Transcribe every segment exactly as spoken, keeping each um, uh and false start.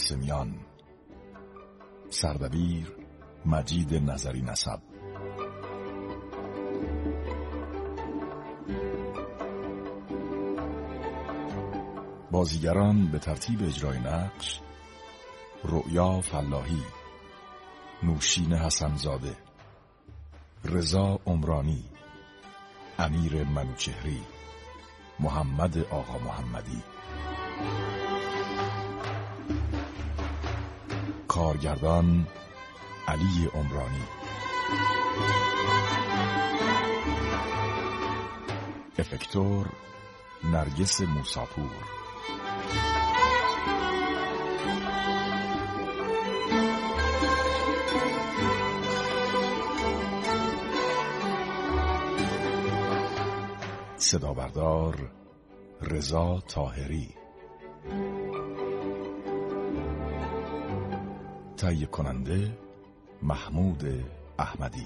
سمیان. سردبیر مجید نظری نسب. بازیگران به ترتیب اجرای نقش: رؤیا فلاحی، نوشین حسنزاده، رضا عمرانی، امیر منوچهری، محمد آقا محمدی. کارگردان علی عمرانی. افکتور نرگس موساپور. صدا بردار رضا طاهری. تهیه کننده محمود احمدی.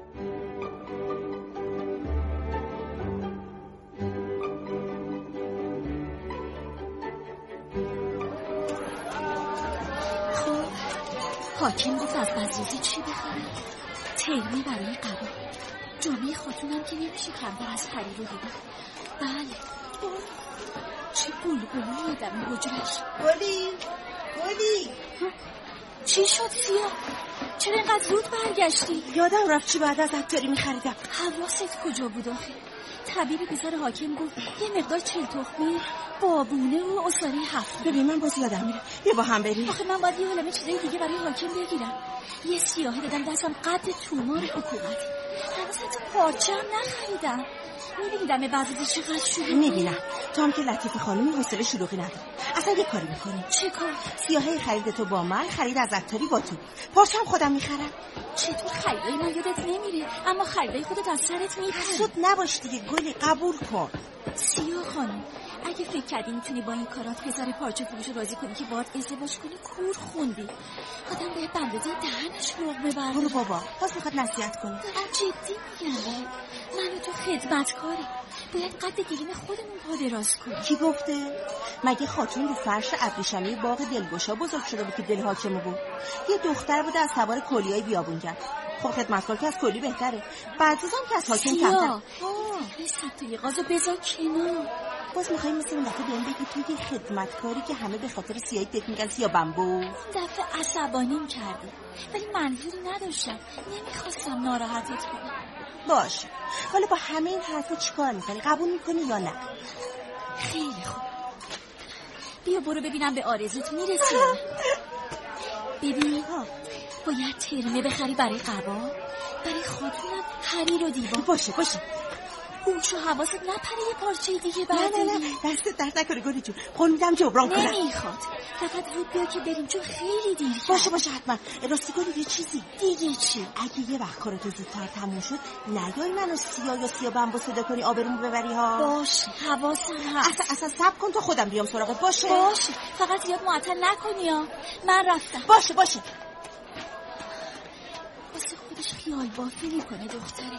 خب حاکم گفت از بزرزی چی بخرم؟ ترمی برای قبا، جامعه خاتونم که نمیشه کمتر از پری رو دیدم. بله چه بلبلی آدم حجرش. گلی گلی چی شد سیا؟ چرا اینقدر زود برگشتی؟ یادم رفت چی بعد از عطاری میخریدم. حواست کجا بود آخه؟ طبیب پسر حاکم گفت یه مقدار چل تخمی بابونه و اصاره هفت. ببین من باز یادم میره، بیا با هم بریم. آخه من باید یه عالمه چیزای دیگه برای حاکم بگیرم. یه سیاهی دادم دستم قد تومار حکومتی. هنوز حتی پارچه هم نخریدم. میبینی دمه بعضی چقدر شروعی؟ میبینم تو هم که لطیف خانمی حوصله شلوغی نداری. اصلا یه کاری میکنی. چه کار؟ سیاهی خرید تو با من، خرید از عطاری با تو. پارچه هم خودم میخرم. چطور خریدای من یادت نمیره اما خریدای خودت از سرت میپره؟ حسود نباش دیگه گلی، قبول کن. سیاه خانم اگه فکر کردی میتونی با این کارات پسر پارچه فروش رو راضی کنی که باهات ازدواج کنی کور خوندی. آدم باید بندازه دهنش لقمه ببره. برو بابا باز میخواد نصیحت کنی. دارم جدی میگم. من و تو خدمتکاری باید قد گلیم خودمون پا دراز کنیم. کی گفته؟ مگه خاتون رو فرش ابریشمی باغ دلگشا بزرگ شده بود که دل حاکمه بود؟ یه دختر بود از سوار کلیای بیابون کرد. خب خدمتکار که از کلی بهتره. بعدش هم که از حاکم کمتر. آه رسید تو یه غازو بذار کنار. باز میخوایی مثل اون دفعه بهم بگی توی خدمتکاری که همه به خاطر سیاهی بهت میگن سیاه بمبو. اون دفعه عصبانیم کردی ولی منظوری نداشتم، نمیخواستم ناراحتت کنم. باشه حالا با همه این حرفا چیکار میکنی؟ قبول میکنی یا نه؟ خیلی خوب بیا برو ببینم به آرزوت میرسی. ببین باید ترمه بخری برای قبا، برای خاتونم حریر و دیبا. باشه باشه هوش و حواست نپره یه پارچه دیگه نه برداری. نه نه دست درد نکنه گلی جون، قول میدم جبران کنم. نمیخواد فقط زود بیا که بریم چون خیلی دیر کرد. باشه باشه حتما. راستی گلی یه چیزی دیگه چی؟ اگه یه وقت کارتو زودتر تموم شد نیای منو سیاه یا سیاه بمبو صدا کنی آبرومو ببری ها. باشه حواسم هست. اصلا اصلا صبر کن تا خودم بیام سراغت. باشه باشه فقط زیاد معطل نکنی ها. من رفتم. باشه باشه واسه خودش خیال بافی میکنه دختره.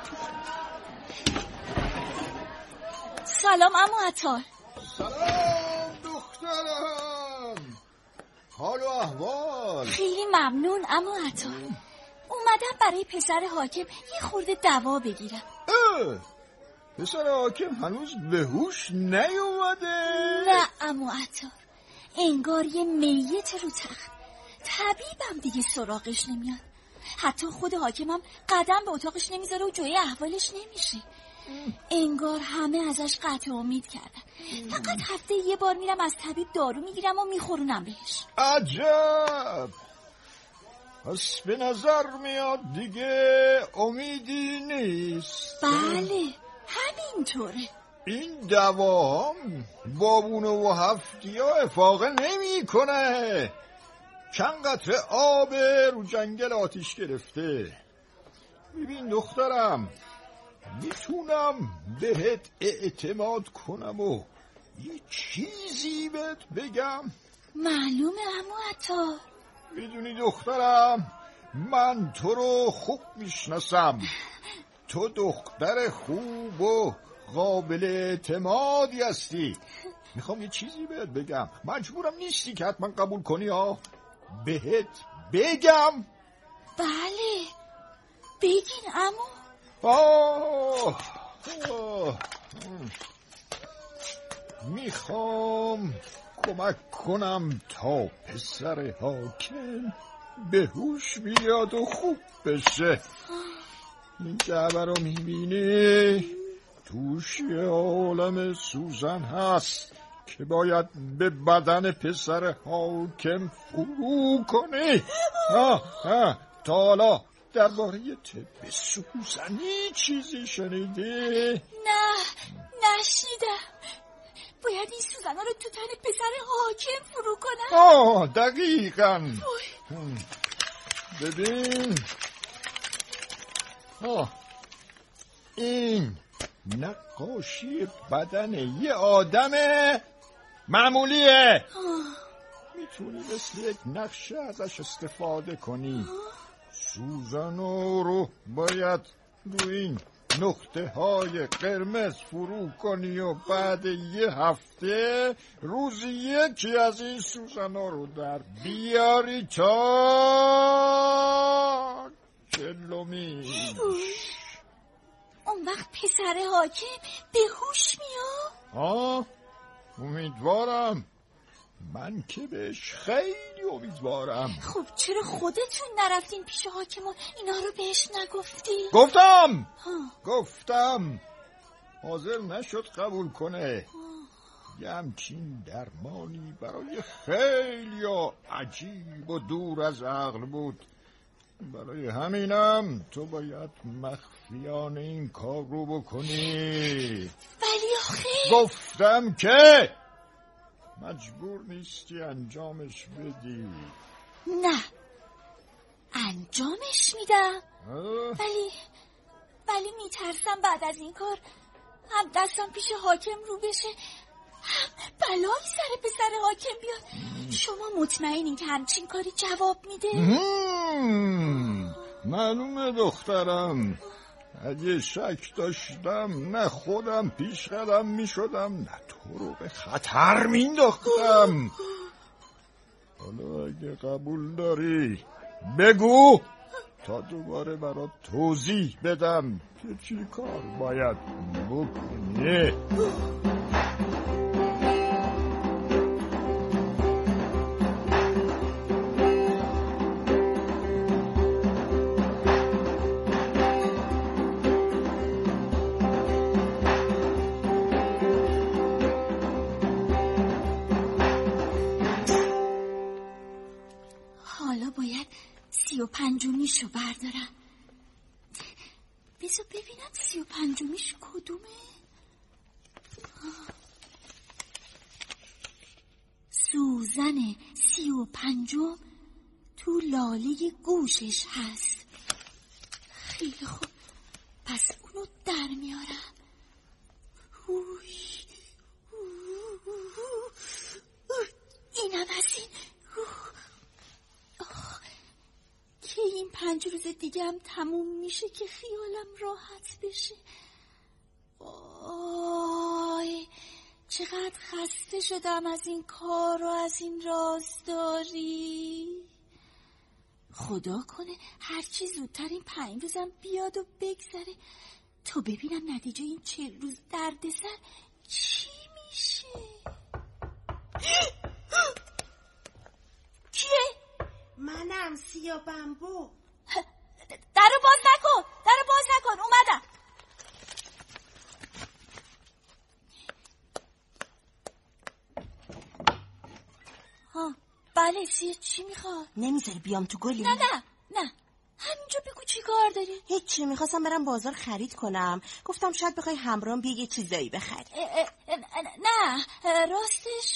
سلام عمو عطار. سلام دخترم، حال و احوال؟ خیلی ممنون عمو عطار. اومدم برای پسر حاکم یه خورده دوا بگیرم. اه پسر حاکم هنوز به هوش نیومده؟ نه عمو عطار انگار یه میت رو تخت. طبیبم دیگه سراغش نمیاد. حتی خود حاکمم قدم به اتاقش نمیذاره و جوی احوالش نمیشه. انگار همه ازش قطع امید کردن. فقط هفته یه بار میرم از طبیب دارو میگیرم و میخورونم بهش. عجب، پس به نظر میاد دیگه امیدی نیست. بله همینطوره. این دوام بابونه و هفتیا افاقه نمی کنه. چند قطره آب رو جنگل آتیش گرفته. ببین دخترم، میتونم بهت اعتماد کنم و یه چیزی بهت بگم؟ معلومه عمو عطار. میدونی دخترم، من تو رو خوب میشناسم. تو دختر خوب و قابل اعتمادی هستی. میخوام یه چیزی بهت بگم. مجبورم نیستی که حتما قبول کنی ها. بهت بگم؟ بله بگین عمو. آه آه. میخوام کمک کنم تا پسر حاکم به هوش بیاد و خوب بشه. این جعبه رو میبینی؟ توش یه عالم سوزن هست که باید به بدن پسر حاکم فرو کنی. ها ها تا حالا درباره طب سوزنی چیزی شنیدی؟ نه نشنیدم. باید این سوزن‌ها رو تو تن پسر حاکم فرو کنم. آه دقیقاً. ببین آه این نقاشی بدن یه آدم معمولیه. میتونی مثل یک نقشه ازش استفاده کنی. سوزنو رو باید روی این نقطه های قرمز فرو کنی و بعد یه هفته روزی یکی از این سوزنو رو در بیاری تا جلومیش. اون وقت پسر حاکم به هوش میاد؟ آه امیدوارم. من که بهش خیلی امیدوارم. خب چرا خودتون نرفتین پیش حاکم و اینا رو بهش نگفتی؟ گفتم ها. گفتم حاضر نشد قبول کنه. یه همچین درمانی برای خیلی عجیب و دور از عقل بود. برای همینم تو باید مخفیانه این کار رو بکنی. ولی آخه گفتم که مجبور نیستی انجامش بدی. نه انجامش میدم. ولی ولی میترسم بعد از این کار هم دستم پیش حاکم رو بشه هم بلایی سر پسر حاکم بیاد. شما مطمئنین که همچین کاری جواب میده؟ معلومه دخترم. اگه شک داشتم نه خودم پیش قدم می شدم نه تو رو به خطر می انداختم. حالا اگه قبول داری بگو تا دوباره برات توضیح بدم که چی کار باید بکنی. سی و پنجمیشو بردارم. بذار ببینم سی و پنجمیش کدومه. سوزن سی و پنجم تو لاله گوشش هست. خیلی خوب پس اونو در میارم. اینم از این. که این پنج روز دیگه هم تموم میشه که خیالم راحت بشه. آی چقدر خسته شدم از این کار و از این رازداری. خدا کنه هرچی زودتر این پنج روزم بیاد و بگذره تو ببینم نتیجه این چهل روز دردسر چی میشه. کیه؟ منم سیا بمبو. درو باز نکن درو باز نکن اومدم. ها بله سیا چی میخواد؟ نمیذاری بیام تو گلی؟ نه نه نه همینجا بگو چی کار داری؟ هیچی میخواستم برم بازار خرید کنم. گفتم شاید بخوای همراهم بیا یه چیزایی بخری. نه راستش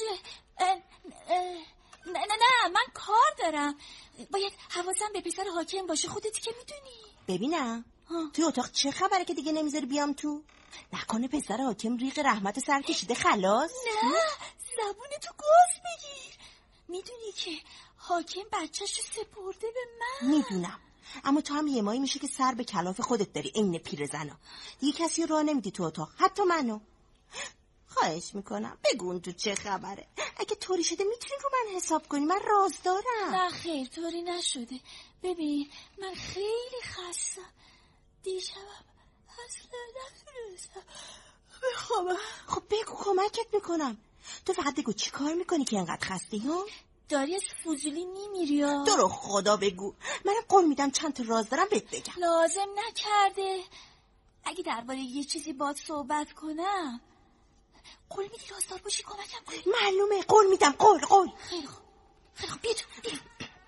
نه نه نه من کار دارم. باید حواسم به پسر حاکم باشه خودت که میدونی. ببینم توی اتاق چه خبره که دیگه نمیذاری بیام تو؟ نکنه پسر حاکم ریق رحمت سر کشیده خلاص؟ نه زبونتو گاز بگیر. میدونی که حاکم بچه‌شو سپرده به من. میدونم اما تو هم یه ماهی میشه که سر به کلاف خودت داری عین پیرزنا. دیگه کسی راه نمیدی تو اتاق حتی منو. خواهش میکنم بگو اون تو چه خبره. اگه طوری شده میتونی رو من حساب کنی، من راز دارم. نه خیر طوری نشده. ببین من خیلی خستم، دیشبم اصلا نتونستم بخوابم. خب بگو کمکت میکنم. تو فقط بگو چی کار میکنی که انقدر خستی ها؟ داری از فضولی میمیری ها. تو رو خدا بگو، من قول میدم چند تا راز دارم بهت بگم. لازم نکرده. اگه درباره یه چیزی باهات صحبت کنم قول میدی رازدار باشی کمکم کنی؟ معلومه قول میدم. قول قول خیلی خوب خیلی خوب بیا تو بیا.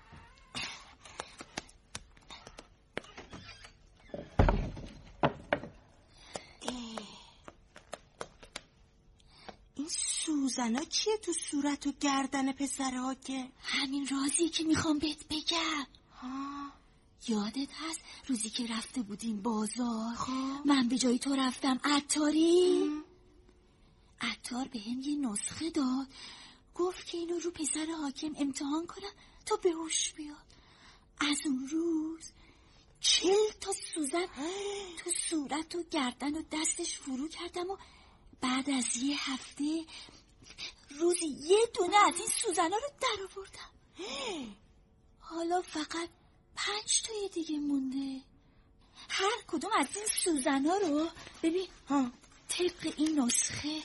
این سوزنا چیه تو صورت و گردن پسرها؟ که همین رازی که میخوام بهت بگم. ها یادت هست روزی که رفته بودیم بازار؟ خب من به جای تو رفتم عطاری. عطار به هم یه نسخه داد، گفت که اینو رو پسر حاکم امتحان کنم تا به هوش بیاد. از اون روز چل تا سوزن تو صورت و گردن و دستش فرو کردم و بعد از یه هفته روزی یه دونه از این سوزنا رو در آوردم. حالا فقط پنج تای دیگه مونده. هر کدوم از این سوزنا رو ببین ها طبق این نسخه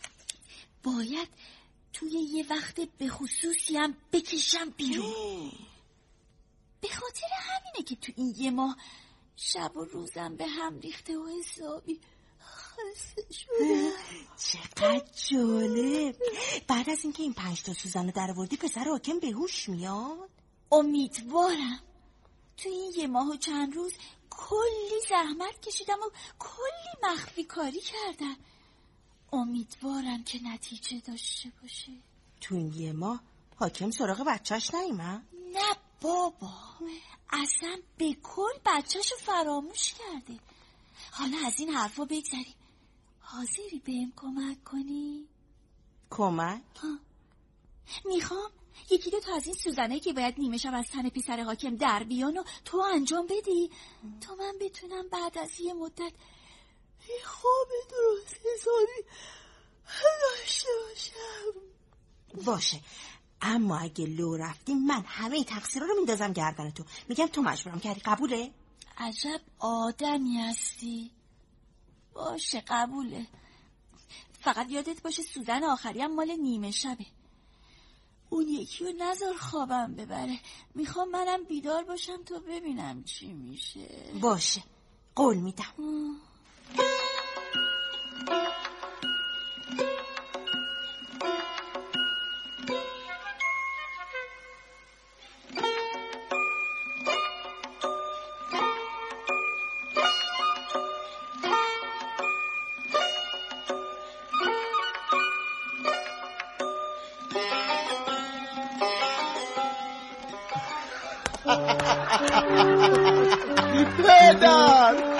باید توی یه وقت به خصوصی هم بکشم بیرون. به خاطر همینه که تو این یه ماه شب و روزم به هم ریخته و حسابی خسته شده. چقدر جالب. بعد از اینکه این پنج تا سوزن رو در آوردی پسر حاکم به هوش میاد؟ امیدوارم. تو این یه ماه و چند روز کلی زحمت کشیدم و کلی مخفی کاری کردم. امیدوارم که نتیجه داشته باشه. تو این یه ماه حاکم سراغ بچهش نیومد؟ نه بابا، اصلا به کل بچهشو فراموش کرده. حالا از این حرفا بگذاریم. حاضری بهم کمک کنی؟ کمک؟ ها. میخوام یکی دو تا از این سوزنه که باید نیمه شب از تن پسر حاکم در بیان و تو انجام بدی تا من بتونم بعد از یه مدت یه خواب درست حسابی داشته باشم. باشه، اما اگه لو رفتی من همه تقصیرها رو میندازم گردن تو. میگم تو مجبورم کردی. قبوله؟ عجب آدمی هستی. باشه قبوله. فقط یادت باشه سوزن آخری هم مال نیمه شبه. اون یکی رو نذار خوابم ببره. میخوام منم بیدار باشم تا ببینم چی میشه. باشه قول میدم. پدر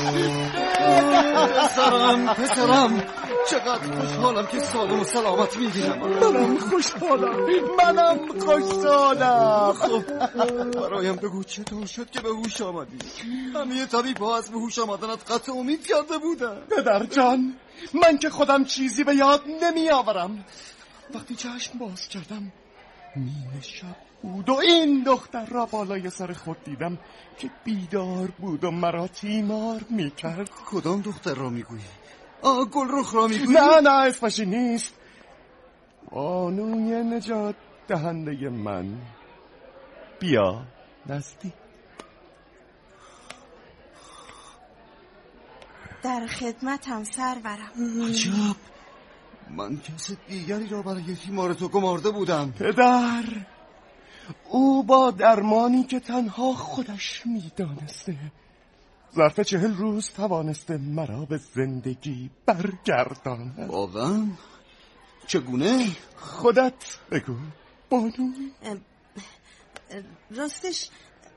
پسرم پسرم چقدر خوشحالم که سالم و سلامت میگیرم. منم خوشحالم منم خوشحالم. خب برایم بگو چطور شد که به هوش آمدی؟ همه طبیب‌ها از به هوش آمدنت قطع امید کرده بودن. پدر جان، من که خودم چیزی به یاد نمی آورم. وقتی چشم باز کردم نیمه شب بود و این دختر را بالای سر خود دیدم که بیدار بود و مرا تیمار میکرد. کدام دختر را میگویی؟ آه گلرخ را میگویی؟ نه نه اسمش نیست. بانوی نجات دهنده من. بیا نزدیک. در خدمتم سرورم. عجب، من کس دیگری را برای تیمار تو گمارده بودم. پدر، او با درمانی که تنها خودش میدانسته ظرف چهل روز توانسته مرا به زندگی برگرداند. واقعا؟ چگونه؟ خودت بگو بانو. راستش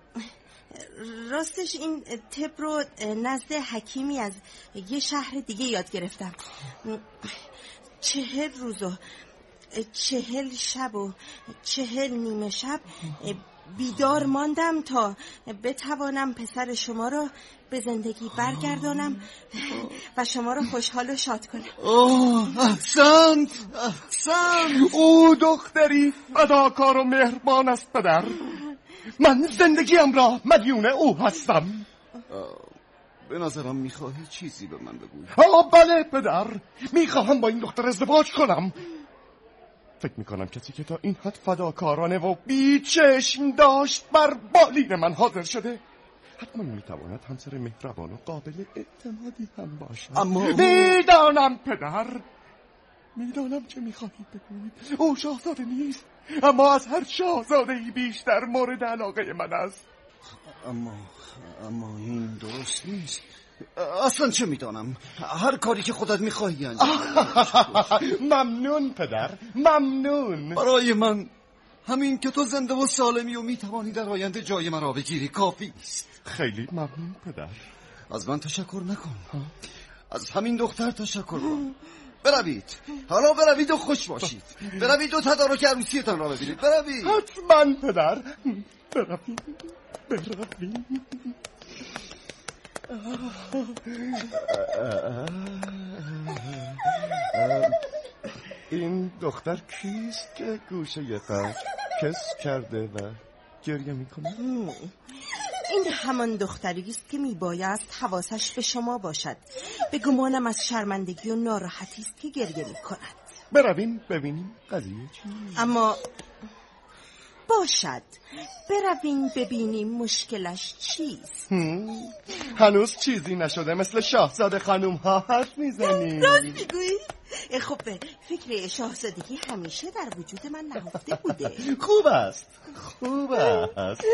راستش این طب رو نزد حکیمی از یه شهر دیگه یاد گرفتم. چهل روزو چهل شب و چهل نیمه شب بیدار ماندم تا بتوانم پسر شما را به زندگی برگردانم و شما را خوشحال و شاد کنم. اوه احسنت احسنت. او دختری فداکار و مهربان است پدر. من زندگیم را مدیون او هستم. به نظرم میخواهی چیزی به من بگوی. آه بله پدر، میخواهم با این دختر ازدواج کنم. فکر میکنم کسی که تا این حد فداکارانه و بی چشم داشت بر بالین من حاضر شده حتما میتواند همسر مهربان و قابل اعتمادی هم باشد. اما میدانم پدر، میدانم چه میخواهید بگویید. او شاهزاده نیست، اما از هر شاهزاده‌ای بیشتر مورد علاقه من است. اما اما این درست نیست. اصلا چه میدانم، هر کاری که خودت میخواهی انجام. ممنون پدر، ممنون. برای من همین که تو زنده و سالمی و میتوانی در آینده جای مرا بگیری کافی است. خیلی ممنون پدر. از من تشکر نکن، از همین دختر تشکر کن. بروید، حالا بروید و خوش باشید. بروید و تدارک عروسیتان را ببینید. بروید. حتما پدر. بروید بروید. این دختر کیست که گوشه قلب کس کرده و گریه میکنه؟ این همان دختری است که میبایست حواسش به شما باشد. به گمانم از شرمندگی و ناراحتی است که گریه میکند. برویم ببینیم قضیه چی. اما باشد، برویم ببینیم مشکلش چیست. هنوز چیزی نشده، مثل شاهزاده خانوم ها حرف میزنی. راست میگویی؟ خب فکر شاهزادگی همیشه در وجود من نهفته بوده. خوب است، خوب است.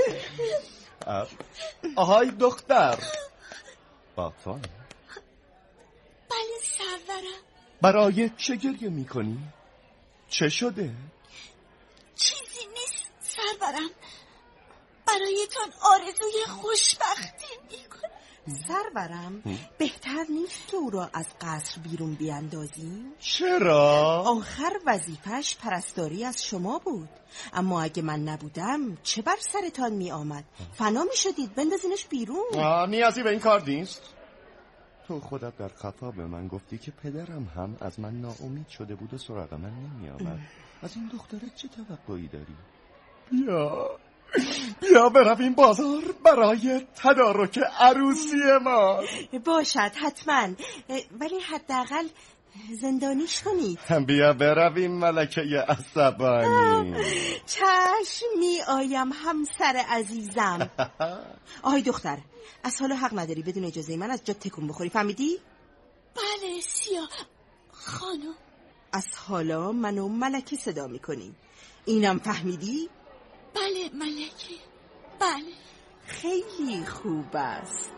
آهای دختر باتان. بله سرورم. برای چه گریه میکنی؟ چه شده؟ چیزی نیست سرورم، برایتان آرزوی خوشبختی میکنم. سرورم، بهتر نیست که او را از قصر بیرون بیاندازیم؟ چرا؟ آخر وظیفش پرستاری از شما بود. اما اگه من نبودم چه بر سرتان می آمد؟ فنا می شدید. بندازینش بیرون. آه نیازی به این کار نیست. تو خودت در خطاب به من گفتی که پدرم هم از من ناامید شده بود و سراغ من نمی آمد. از این دخترت چه توقعی داری؟ بیا بیا برویم بازار برای تدارک عروسی ما. باشد حتما، ولی حداقل زندانیش کنید. بیا برویم ملکه عصبانی. چشم می آیم همسر عزیزم. آهای دختر، از حالا حق نداری بدون اجازه من از جا تکون بخوری، فهمیدی؟ بله سیاه خانم. از حالا منو ملکه صدا می کنی، اینم فهمیدی؟ بله ملکه، بله. خیلی خوب است.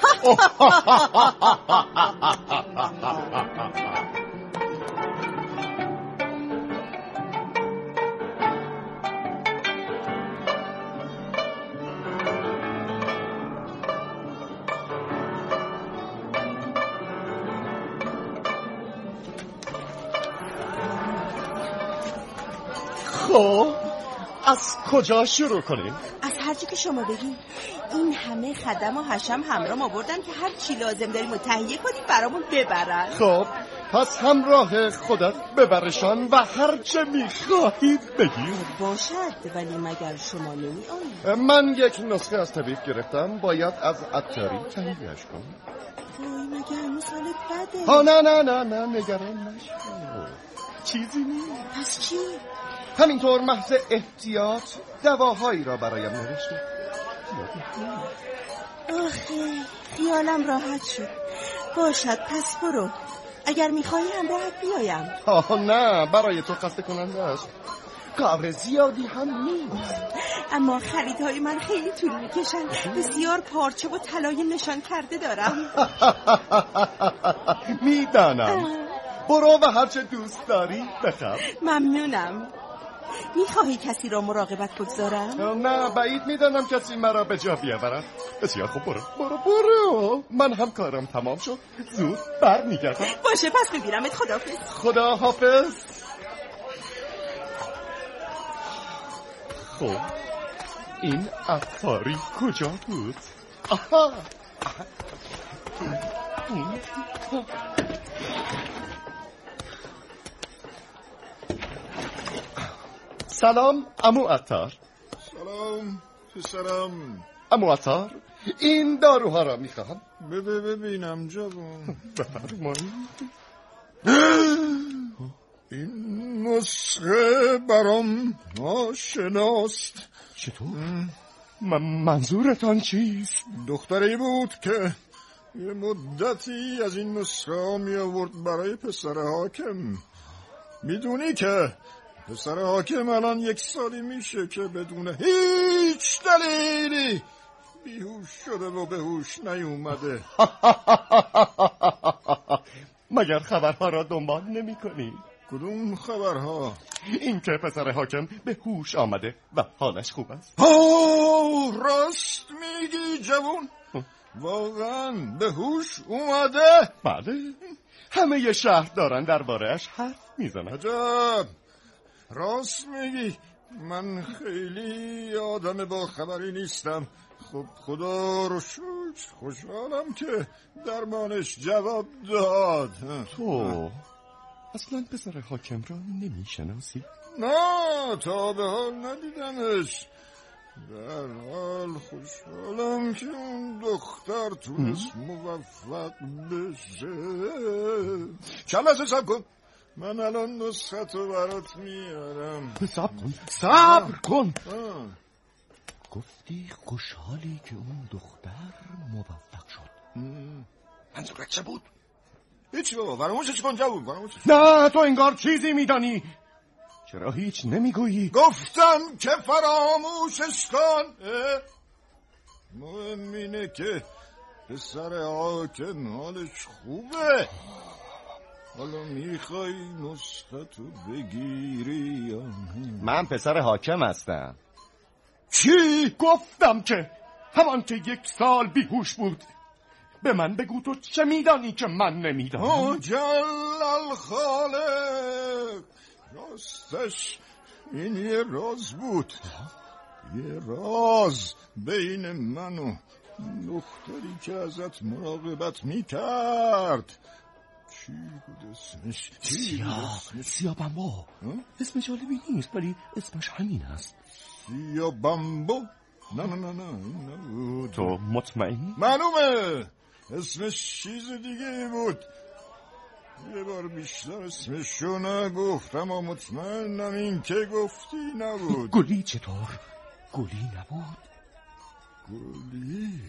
خب از کجا شروع کنیم؟ از هر چی که شما بگید. این همه خدم و حشم همراه ما بردن که هر چی لازم داریم و تهیه کنیم برامون ببرن. خب پس همراه خودت ببرشان و هر چه میخواهید بگیر. باشد، ولی مگر شما نمی آیید؟ من یک نسخه از طبیب گرفتم، باید از عطاری تهیهش کنم. وای مگر هنوز حالت بده؟ ها نه نه نه نه نگران نشو، چیزی نیست. پس چی؟ همینطور محض احتیاط دواهایی را برایم نوشته. آخه خیالم راحت شد. باشد پس برو، اگر میخوایی هم راحت بیایم. آه نه، برای تو خسته کننده است، کار زیادی هم نیست. اما خریدهای من خیلی طول میکشن. بسیار پارچه و طلای نشان کرده دارم. میدانم. برو و هرچه دوست داری بخر. ممنونم. میخواهی کسی را مراقبت بگذارم؟ نه، بعید میدانم کسی مرا به جا بیاورد. بسیار خوب، برو برو برو. من هم کارم تمام شد، زود بر میگردم. باشه پس میبینمت. خداحافظ. خدا حافظ. خب این عطاری کجا بود؟ آها سلام عمو عطار. سلام پسرم. عمو عطار این داروها را میخواهم. بده ببینم جوان. بفرمایید. این نسخه برام آشناست. چطور؟ من منظورتان چیست؟ دختری بود که یه مدتی از این نسخه ها می آورد برای پسر حاکم. میدونی که پسر حاکم الان یک سالی میشه که بدون هیچ دلیلی بیهوش شده و به هوش نیومده. مگر خبرها را دنبال نمی کنی؟ کدوم خبرها؟ این که پسر حاکم به هوش آمده و حالش خوب است. آه راست میگی جوون؟ واقعا به هوش اومده؟ بله همه شهر دارن درباره‌اش حرف میزنن. عجب راست میگی. من خیلی آدم با خبری نیستم. خب خدا رو شکر خوشحالم که درمانش جواب داد. تو اصلا پسر حاکم را نمیشناسی؟ نه تا به حال ندیدمش. در حال خوشحالم که اون دختر تونست موفق بشه. چند لحظه صبر کن، من الان نسخه برات میارم. صبر کن صبر کن. آه. گفتی خوشحالی که اون دختر موفق شد. منظورت چه بود؟ هیچی بابا فراموشش کن جوون فراموشش. نه تو انگار چیزی میدانی. چرا هیچ نمیگویی؟ گفتم که فراموشش کن. مهم اینه که پسر حاکم حالش خوبه. حالا میخوای نسخه تو بگیری یا نه؟ من پسر حاکم هستم. چی؟ گفتم که همان که یک سال بیهوش بود. به من بگو تو چه میدانی که من نمیدانم؟ آه جلال خالق، راستش این یه راز بود. یه راز بین من و دختری که ازت مراقبت میکرد. چی بود اسمش؟ سیاه سیاه بمبو. اسم جالبی نیست ولی اسمش همین است. سیاه بمبو؟ نه نه نه نه این نبود. تو مطمئنی؟ معلومه اسمش چیز دیگه بود. یه بار بیشتر اسمشو نگفتم و مطمئنم این که گفتی نبود. گلی چطور؟ گلی نبود؟ گلی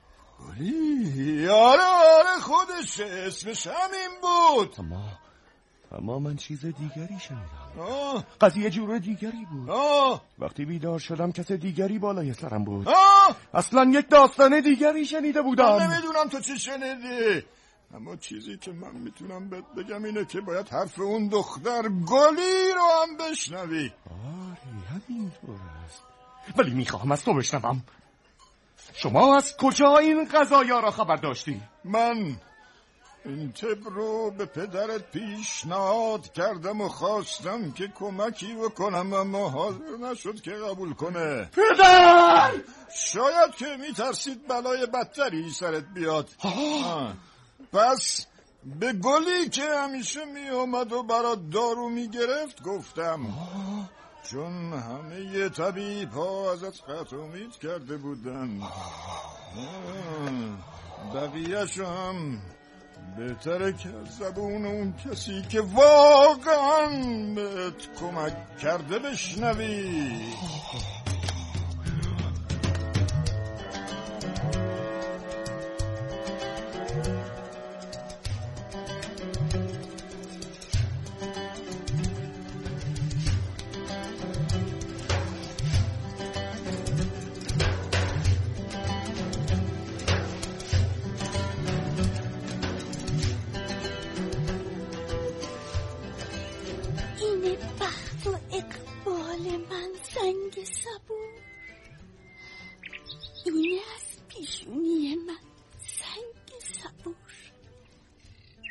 گلی آره آره خودشه اسمش همین بود. اما اما من چیز دیگری شنیدم. آه قضیه جور دیگری بود. آه وقتی بیدار شدم کس دیگری بالای سرم بود. آه اصلا یک داستان دیگری شنیده بودم. من نمیدونم تو چی شنیدی، اما چیزی که من میتونم بهت بگم اینه که باید حرف اون دختر گلی رو هم بشنوی. آره همینطور است. ولی میخواهم از تو بشنوم. شما از کجا این قضایا را خبر داشتی؟ من این طب رو به پدرت پیشنهاد کردم و خواستم که کمکی بکنم اما حاضر نشد که قبول کنه. پدر! شاید که میترسید بلای بدتری سرت بیاد. آه. پس به گلی که همیشه میومد و برات دارو میگرفت گفتم. آه. چون همه ی طبیب ها ازت قطع امید کرده بودن. بقیه‌شو هم بهتره که از زبون اون کسی که واقعا بهت کمک کرده بشنوی.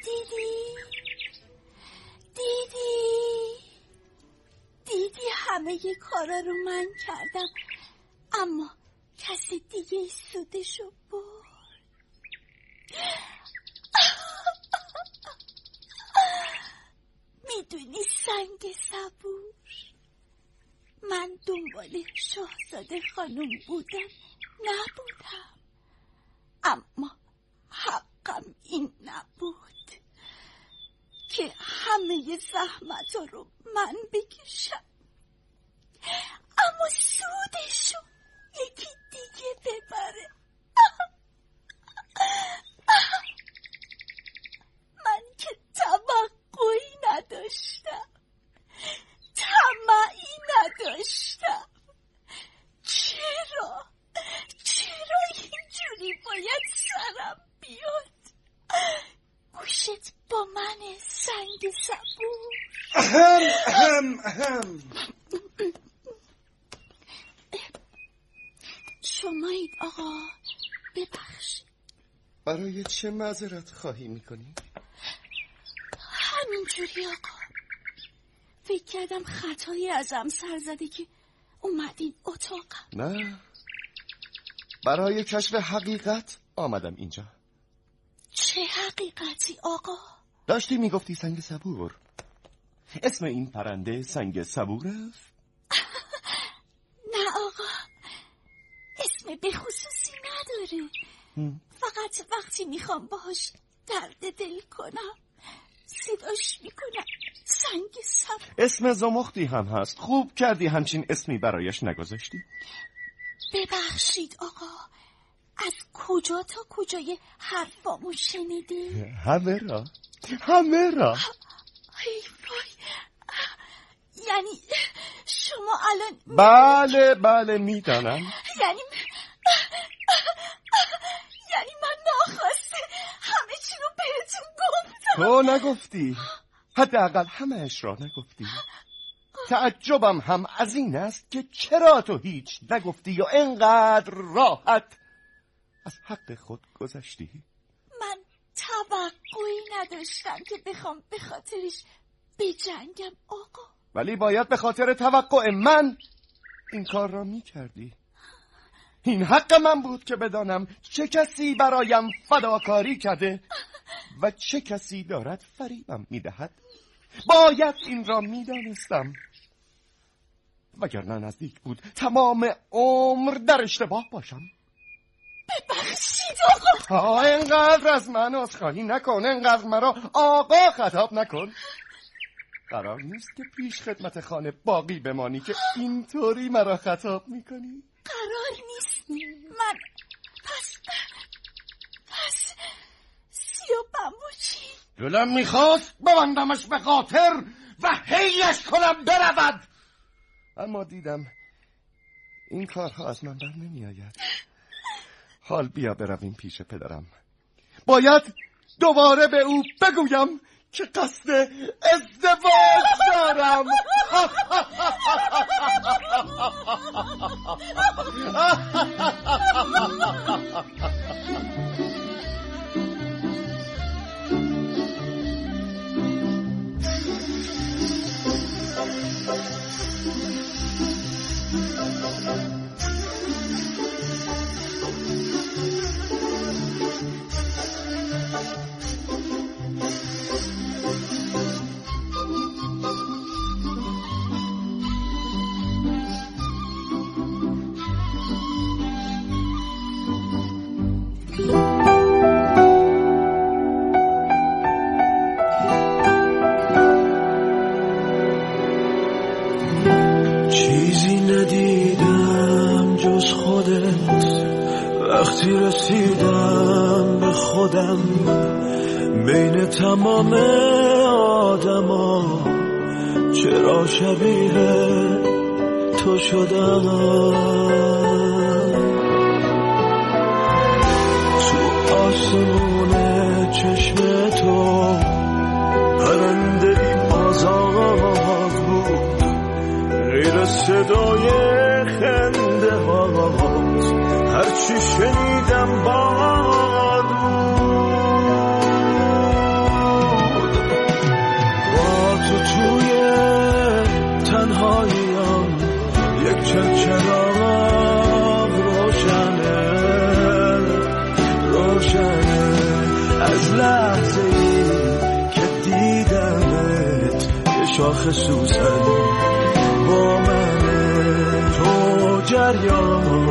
همه همه کارا رو من کردم، اما کسی دیگه سودشو برد. میدونی سنگ صبور، من دنبال شاهزاده خانم بودن نبودم، اما حقم این نبود که همه زحمت رو من بکشم، اما سودشو یکی دیگه ببره. من که توقعی نداشتم، طمعی نداشتم. چرا؟ چرا اینجوری باید سرم بیاد؟ گوشت با من سنگ صبور. اهم اهم اهم شمایید آقا، ببخشید. برای چه معذرت خواهی میکنی؟ همینجوری آقا، فکر کردم خطایی ازم سر زده که اومدین اتاقم. نه، برای کشف حقیقت آمدم اینجا. چه حقیقتی آقا؟ داشتی میگفتی سنگ صبور. اسم این پرنده سنگ صبور است؟ نه آقا، اسم به خصوصی نداره. هم. فقط وقتی میخوام باهاش درد دل کنم صداش میکنم سنگ صبور. اسم زمختی هم هست. خوب کردی همچین اسمی برایش نگذاشتی. ببخشید آقا، از کجا تا کجای حرفامو شنیدی؟ همه را همه را. ای وای، یعنی شما الان؟ بله بله میدانم. یعنی یعنی من ناخواسته همه چی رو بهتون گفتم. تو نگفتی، حداقل همه‌اش را نگفتی. تعجبم هم از این است که چرا تو هیچ نگفتی یا انقدر راحت از حق خود گذشتی. من توقعی نداشتم که بخوام به خاطرش بجنگم آقا. ولی باید به خاطر توقع من این کار را می کردی. این حق من بود که بدانم چه کسی برایم فداکاری کرده و چه کسی دارد فریبم می دهد. باید این را می دانستم، وگرنه نزدیک بود تمام عمر در اشتباه باشم. ببخشید آقا. آه اینقدر از من عذرخواهی نکن، اینقدر مرا آقا خطاب نکن. قرار نیست که پیش خدمت خانه باقی بمانی که اینطوری مرا خطاب میکنی. قرار نیست. من پس پس سیاه بمبوچی دلم میخواست ببندمش به خاطر و هیش کنم برود، اما دیدم این کارها از من بر نمی آید. حال بیا برویم پیش پدرم. باید دوباره به او بگویم که قصد ازدواج دارم. چیزی ندیدم جز خودت، وقتی رسیدم به خودم بین تمام آدما چرا شبیه تو شدم. تو آسمون چشم تو پرنده آزاد بود، غیر صدای خنده هات هرچی شنیدم باد بود. با تو توی تنهاییم شاخ سوسن با من تو جریان